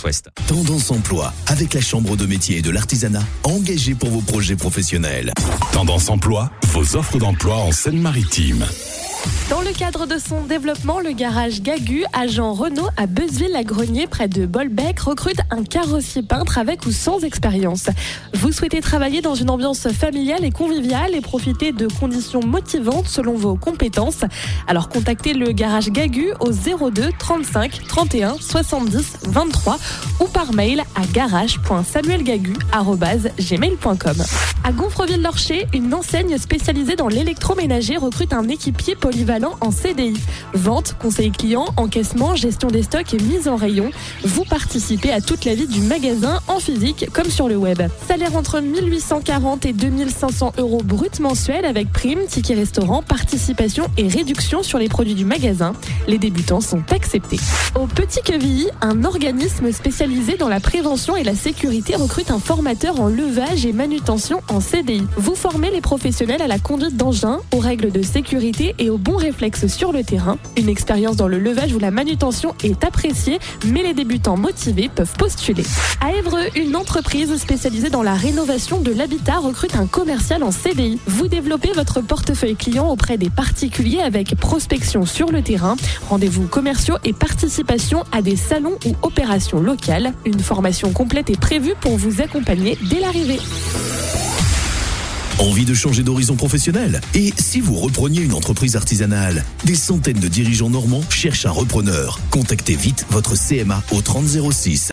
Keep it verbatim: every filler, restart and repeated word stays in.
Ouest. Tendance Emploi, avec la Chambre de métier et de l'artisanat, engagée pour vos projets professionnels. Tendance Emploi, vos offres d'emploi en Seine-Maritime. Dans le cadre de son développement, le garage Gagu, agent Renault à Beuzeville-la-Grenier, près de Bolbec, recrute un carrossier peintre avec ou sans expérience. Vous souhaitez travailler dans une ambiance familiale et conviviale et profiter de conditions motivantes selon vos compétences. Alors contactez le garage Gagu au zéro deux trente-cinq trente et un soixante-dix vingt-trois ou par mail à garage point samuelgagu arobase gmail point com. À Gonfreville-Lorcher, une enseigne spécialisée dans l'électroménager recrute un équipier polyvalent en C D I. Vente, conseil client, encaissement, gestion des stocks et mise en rayon. Vous participez à toute la vie du magasin en physique comme sur le web. Salaire entre mille huit cent quarante et deux mille cinq cents euros brut mensuel avec prime, ticket restaurant, participation et réduction sur les produits du magasin. Les débutants sont acceptés. Au Petit Quevilly, un organisme spécialisé dans la prévention et la sécurité recrute un formateur en levage et manutention en C D I. Vous formez les professionnels à la conduite d'engins, aux règles de sécurité et aux bons réflexes sur le terrain. Une expérience dans le levage ou la manutention est appréciée, mais les débutants motivés peuvent postuler. À Évreux, une entreprise spécialisée dans la rénovation de l'habitat recrute un commercial en C D I. Vous développez votre portefeuille client auprès des particuliers avec prospection sur le terrain, rendez-vous commerciaux et participation à des salons ou opérations locales. Une formation complète est prévue pour vous accompagner dès l'arrivée. Envie de changer d'horizon professionnel? Et si vous repreniez une entreprise artisanale? Des centaines de dirigeants normands cherchent un repreneur. Contactez vite votre C M A au trente zéro six.